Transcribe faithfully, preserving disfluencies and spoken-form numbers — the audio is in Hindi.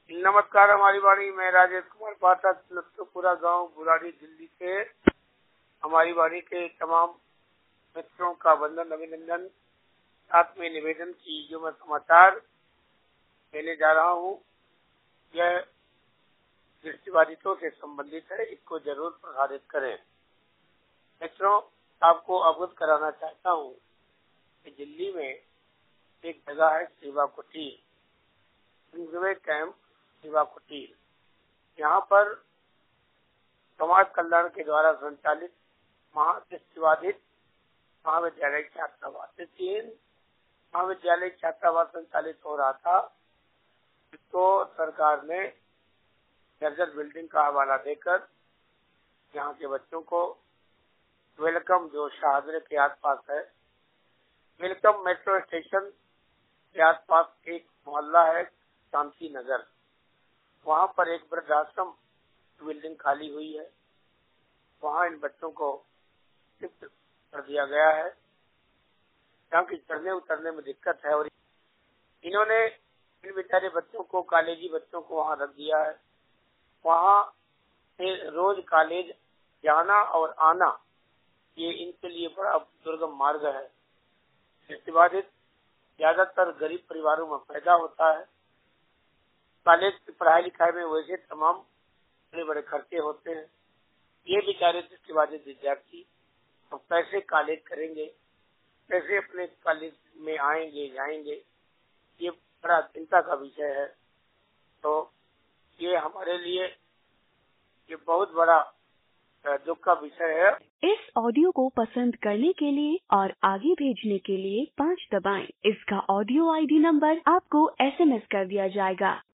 नमस्कार, हमारी वाणी में राजेश कुमार पाठक, लत्तूपुरा गांव, बुराड़ी, दिल्ली से हमारी वाणी के तमाम मित्रों का वंदन अभिनंदन, साथ में निवेदन की जो मैं समाचार देने जा रहा हूं, यह दृष्टिबाधितों से संबंधित है। इसको जरूर प्रसारित करें। मित्रों, आपको अवगत कराना चाहता हूं कि दिल्ली में एक जगह है सेवा कुटीर, कैंप सेवा कुटीर। यहाँ पर समाज कल्याण के द्वारा संचालित महादृष्टिबाधित महाविद्यालय छात्रावास, तीन महाविद्यालय छात्रावास संचालित हो रहा था, जिसको सरकार ने जर्जर बिल्डिंग का हवाला देकर यहाँ के बच्चों को वेलकम, जो शाहदरे के आसपास है, वेलकम मेट्रो स्टेशन के आसपास एक मोहल्ला है शांति नगर, वहाँ पर एक वृद्धाश्रम बिल्डिंग खाली हुई है। वहाँ इन बच्चों को शिफ्ट कर दिया गया है, क्योंकि चढ़ने उतरने में दिक्कत है। और इन्होंने इन बेचारे बच्चों को, कॉलेजी बच्चों को वहाँ रख दिया है। वहाँ से रोज कॉलेज जाना और आना, ये इनके लिए बड़ा दुर्गम मार्ग है। दृष्टिबाधित ज्यादातर गरीब परिवारों में पैदा होता है। कॉलेज की पढ़ाई लिखाई में वैसे तमाम बड़े बड़े खर्चे होते हैं। ये बेचारे दृष्टिबाधित विद्यार्थी तो कैसे कॉलेज करेंगे, कैसे अपने कॉलेज में आएंगे जाएंगे, ये बड़ा चिंता का विषय है। तो ये हमारे लिए ये बहुत बड़ा दुख का विषय है। इस ऑडियो को पसंद करने के लिए और आगे भेजने के लिए पाँच दबाएं। इसका ऑडियो आईडी नंबर आपको एसएमएस कर दिया जाएगा।